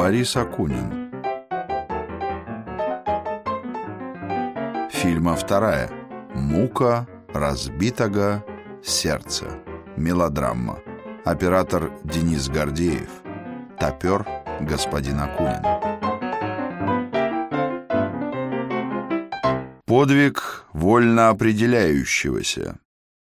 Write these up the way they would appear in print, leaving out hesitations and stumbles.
Борис Акунин. Фильма вторая. «Мука разбитого сердца». Мелодрама. Оператор Денис Гордеев. Топер господин Акунин. Подвиг вольно определяющегося.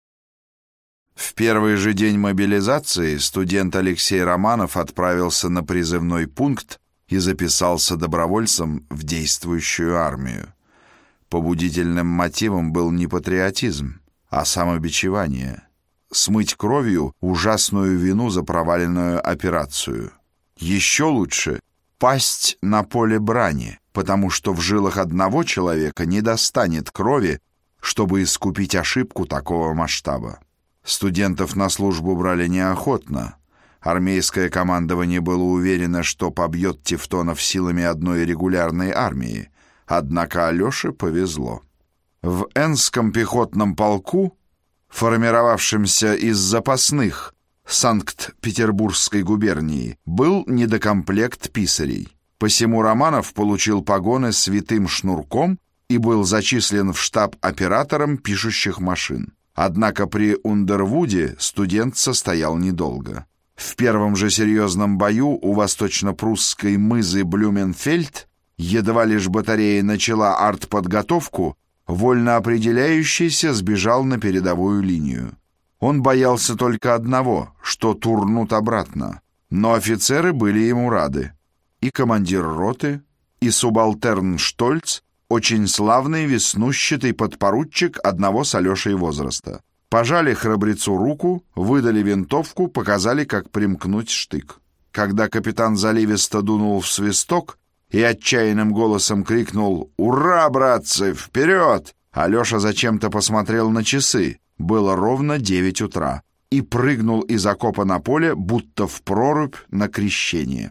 В первый же день мобилизации студент Алексей Романов отправился на призывной пункт и записался добровольцем в действующую армию. Побудительным мотивом был не патриотизм, а самобичевание. Смыть кровью ужасную вину за проваленную операцию. Еще лучше пасть на поле брани, потому что в жилах одного человека не достанет крови, чтобы искупить ошибку такого масштаба. Студентов на службу брали неохотно. Армейское командование было уверено, что побьет тевтонов силами одной регулярной армии. Однако Алёше повезло. В Энском пехотном полку, формировавшемся из запасных Санкт-Петербургской губернии, был недокомплект писарей. Посему Романов получил погоны святым шнурком и был зачислен в штаб оператором пишущих машин. Однако при Ундервуде студент состоял недолго. В первом же серьезном бою у восточно-прусской мызы Блюменфельд, едва лишь батарея начала артподготовку, вольно определяющийся сбежал на передовую линию. Он боялся только одного, что турнут обратно, но офицеры были ему рады. И командир роты, и субалтерн Штольц, очень славный веснущатый подпоручик одного с Алешей возраста. Пожали храбрецу руку, выдали винтовку, показали, как примкнуть штык. Когда капитан заливисто дунул в свисток и отчаянным голосом крикнул «Ура, братцы, вперед!», Алеша зачем-то посмотрел на часы, было ровно 9 утра, и прыгнул из окопа на поле, будто в прорубь на крещение.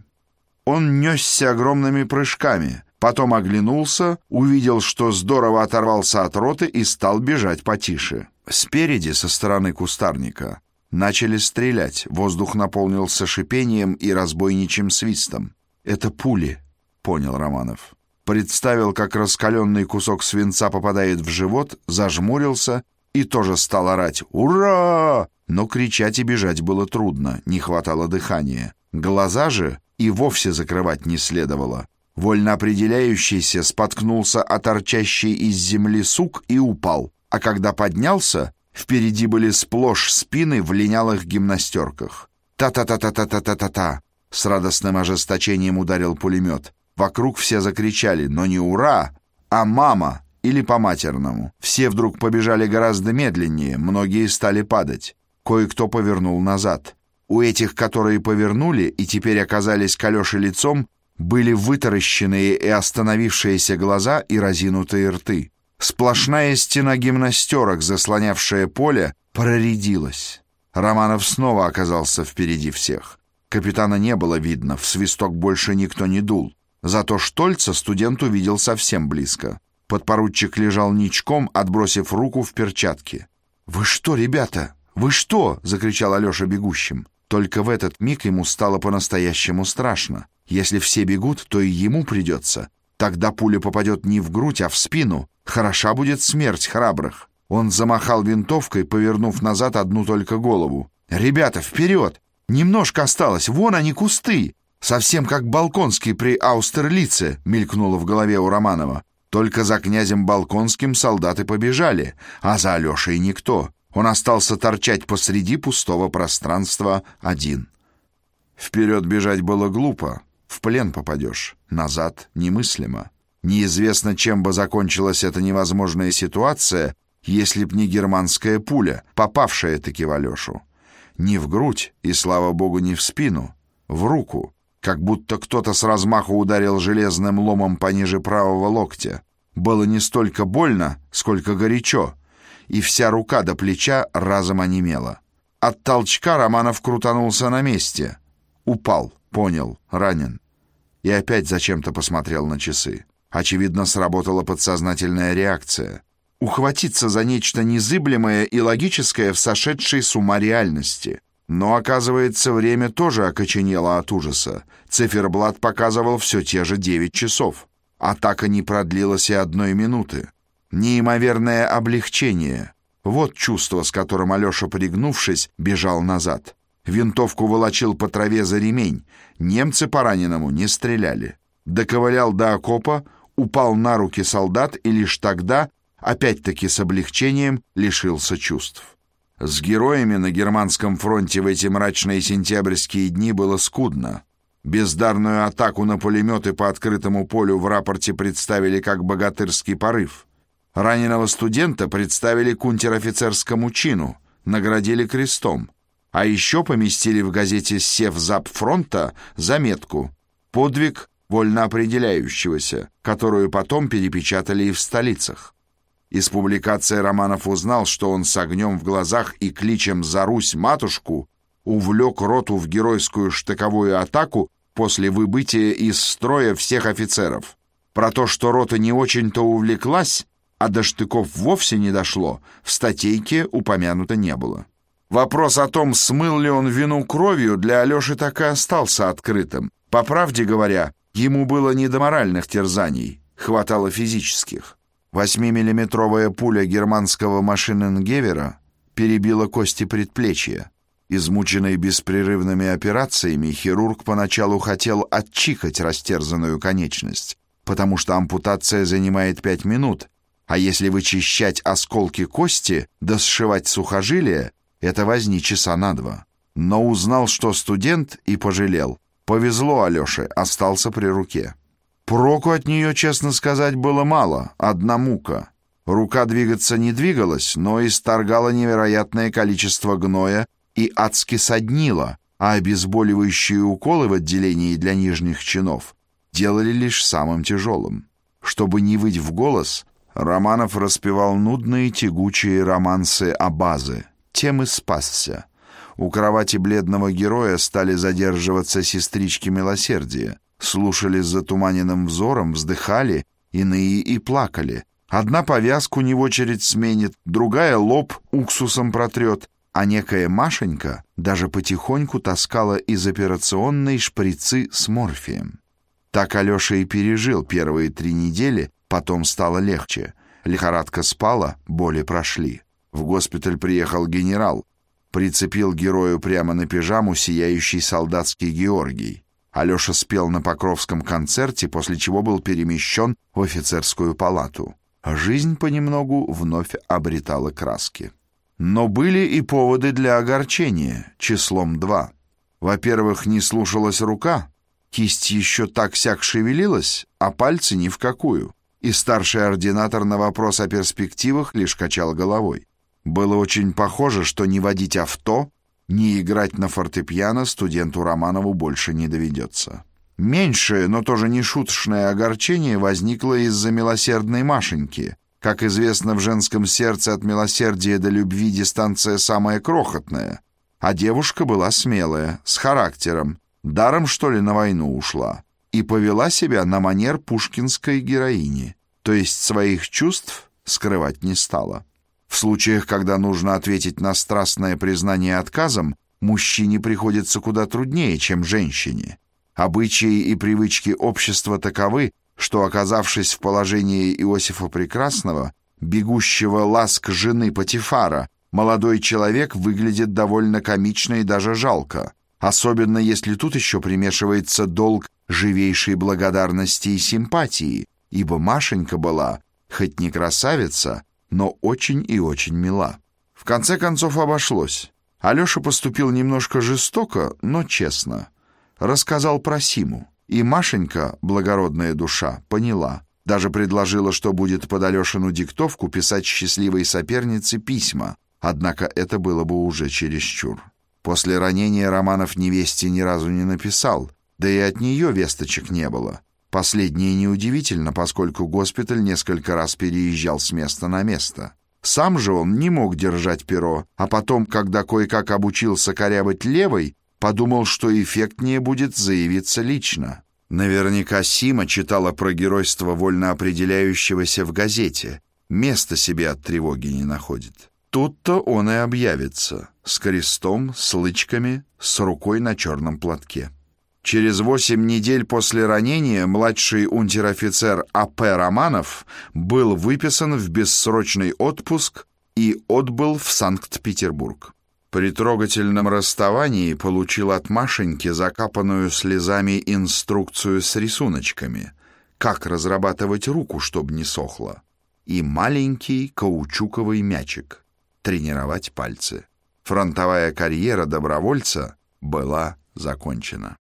Он несся огромными прыжками, потом оглянулся, увидел, что здорово оторвался от роты и стал бежать потише. Спереди, со стороны кустарника, начали стрелять, воздух наполнился шипением и разбойничьим свистом. «Это пули», — понял Романов. Представил, как раскаленный кусок свинца попадает в живот, зажмурился и тоже стал орать «Ура!». Но кричать и бежать было трудно, не хватало дыхания. Глаза же и вовсе закрывать не следовало. Вольно определяющийся споткнулся о торчащий из земли сук и упал, а когда поднялся, впереди были сплошь спины в линялых гимнастерках. «Та-та-та-та-та-та-та-та-та!» С радостным ожесточением ударил пулемет. Вокруг все закричали, но не «Ура!», а «Мама!» или по-матерному. Все вдруг побежали гораздо медленнее, многие стали падать. Кое-кто повернул назад. У этих, которые повернули и теперь оказались к Алёше лицом, были вытаращенные и остановившиеся глаза и разинутые рты. Сплошная стена гимнастерок, заслонявшая поле, проредилась. Романов снова оказался впереди всех. Капитана не было видно, в свисток больше никто не дул. Зато Штольца студент увидел совсем близко. Подпоручик лежал ничком, отбросив руку в перчатке. «Вы что, ребята? Вы что?» — закричал Алёша бегущим. Только в этот миг ему стало по-настоящему страшно. Если все бегут, то и ему придется. Тогда пуля попадет не в грудь, а в спину. Хороша будет смерть храбрых. Он замахал винтовкой, повернув назад одну только голову. «Ребята, вперед! Немножко осталось, вон они, кусты!» «Совсем как Балконский при Аустерлице», — мелькнуло в голове у Романова. Только за князем Балконским солдаты побежали, а за Алешей никто. Он остался торчать посреди пустого пространства один. Вперед бежать было глупо, в плен попадешь, назад немыслимо. Неизвестно, чем бы закончилась эта невозможная ситуация, если б не германская пуля, попавшая-таки в Алешу. Не в грудь и, слава богу, не в спину, в руку, как будто кто-то с размаху ударил железным ломом пониже правого локтя. Было не столько больно, сколько горячо, и вся рука до плеча разом онемела. От толчка Романов крутанулся на месте. Упал, понял, ранен. И опять зачем-то посмотрел на часы. Очевидно, сработала подсознательная реакция. Ухватиться за нечто незыблемое и логическое в сошедшей с ума реальности. Но, оказывается, время тоже окоченело от ужаса. Циферблат показывал все те же 9 часов. Атака не продлилась и 1 минуты. Неимоверное облегчение. Вот чувство, с которым Алеша, пригнувшись, бежал назад. Винтовку волочил по траве за ремень. Немцы по раненому не стреляли. Доковылял до окопа, упал на руки солдат и лишь тогда, опять-таки с облегчением, лишился чувств. С героями на германском фронте в эти мрачные сентябрьские дни было скудно. Бездарную атаку на пулеметы по открытому полю в рапорте представили как богатырский порыв. Раненого студента представили к унтер-офицерскому чину, наградили крестом. А еще поместили в газете «Севзапфронта» заметку «Подвиг вольноопределяющегося», которую потом перепечатали и в столицах. Из публикации Романов узнал, что он с огнем в глазах и кличем «За Русь-матушку» увлек роту в геройскую штыковую атаку после выбытия из строя всех офицеров. Про то, что рота не очень-то увлеклась, а до штыков вовсе не дошло, в статейке упомянуто не было. Вопрос о том, смыл ли он вину кровью, для Алеши так и остался открытым. По правде говоря, ему было не до моральных терзаний, хватало физических. 8-миллиметровая пуля германского Машиненгевера перебила кости предплечья. Измученный беспрерывными операциями, хирург поначалу хотел отчихать растерзанную конечность, потому что ампутация занимает 5 минут, а если вычищать осколки кости да сшивать сухожилия, это возни часа на 2. Но узнал, что студент, и пожалел. Повезло Алёше, остался при руке. Проку от нее, честно сказать, было мало, одна мука. Рука двигаться не двигалась, но исторгала невероятное количество гноя и адски соднила, а обезболивающие уколы в отделении для нижних чинов делали лишь самым тяжелым. Чтобы не выть в голос, Романов распевал нудные тягучие романсы Абазы. Тем и спасся. У кровати бледного героя стали задерживаться сестрички милосердия. Слушали с затуманенным взором, вздыхали, иные и плакали. Одна повязку не в очередь сменит, другая лоб уксусом протрет, а некая Машенька даже потихоньку таскала из операционной шприцы с морфием. Так Алеша и пережил первые 3 недели, потом стало легче. Лихорадка спала, боли прошли. В госпиталь приехал генерал, прицепил герою прямо на пижаму сияющий солдатский Георгий. Алеша спел на Покровском концерте, после чего был перемещен в офицерскую палату. Жизнь понемногу вновь обретала краски. Но были и поводы для огорчения, числом 2. Во-первых, не слушалась рука, кисть еще так-сяк шевелилась, а пальцы ни в какую. И старший ординатор на вопрос о перспективах лишь качал головой. Было очень похоже, что не водить авто, ни играть на фортепиано студенту Романову больше не доведется. Меньшее, но тоже не шуточное огорчение возникло из-за милосердной Машеньки. Как известно, в женском сердце от милосердия до любви дистанция самая крохотная. А девушка была смелая, с характером, даром, что ли, на войну ушла. И повела себя на манер пушкинской героини, то есть своих чувств скрывать не стала. В случаях, когда нужно ответить на страстное признание отказом, мужчине приходится куда труднее, чем женщине. Обычаи и привычки общества таковы, что, оказавшись в положении Иосифа Прекрасного, бегущего ласк жены Потифара, молодой человек выглядит довольно комично и даже жалко, особенно если тут еще примешивается долг живейшей благодарности и симпатии, ибо Машенька была, хоть не красавица, но очень и очень мила. В конце концов обошлось. Алеша поступил немножко жестоко, но честно. Рассказал про Симу. И Машенька, благородная душа, поняла. Даже предложила, что будет под Алешину диктовку писать счастливой сопернице письма. Однако это было бы уже чересчур. После ранения Романов невесте ни разу не написал, да и от нее весточек не было. Последнее неудивительно, поскольку госпиталь несколько раз переезжал с места на место. Сам же он не мог держать перо, а потом, когда кое-как обучился корябать левой, подумал, что эффектнее будет заявиться лично. Наверняка Сима читала про геройство вольноопределяющегося в газете. Места себе от тревоги не находит. Тут-то он и объявится. с крестом, с лычками, с рукой на черном платке. Через 8 недель после ранения младший унтер-офицер А.П. Романов был выписан в бессрочный отпуск и отбыл в Санкт-Петербург. При трогательном расставании получил от Машеньки закапанную слезами инструкцию с рисуночками, как разрабатывать руку, чтобы не сохло, и маленький каучуковый мячик, тренировать пальцы. Фронтовая карьера добровольца была закончена.